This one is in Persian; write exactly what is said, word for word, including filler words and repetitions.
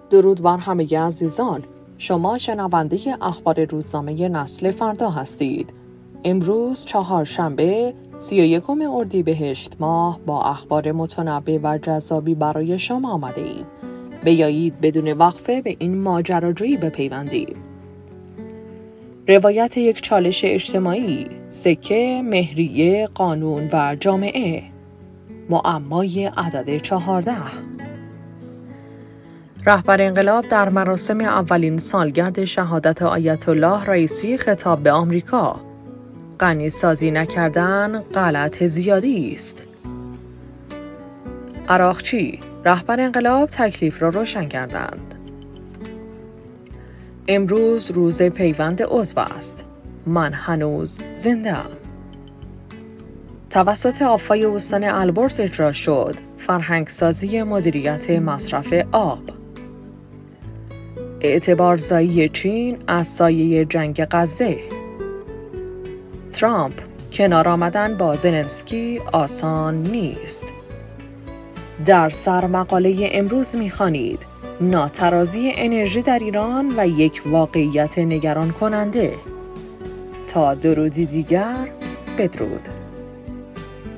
درود بر همه عزیزان. شما شنونده اخبار روزنامه نسل فردا هستید. امروز چهارشنبه سی و یکم اردیبهشت ماه با اخبار متنوع و جذابی برای شما آمده ایم. بیایید بدون وقفه به این ماجراجویی بپیوندیم. روایت یک چالش اجتماعی، سکه، مهریه، قانون و جامعه. معمای عدد چهارده. رهبر انقلاب در مراسم اولین سالگرد شهادت آیت الله رئیسی خطاب به آمریکا: غنی سازی نکردن غلط زیادی است. عراقچی: رهبر انقلاب تکلیف را روشن کردند. امروز روز پیوند عضو است. من هنوز زنده ام. توسط آفای استان البرز اجرا شد فرهنگسازی مدیریت مصرف آب. اعتبارزایی چین از سایه جنگ غزه. ترامپ: کنار آمدن با زلنسکی آسان نیست. در سر مقاله امروز می‌خوانید ناترازی انرژی در ایران و یک واقعیت نگران کننده. تا درودی دیگر، بدرود.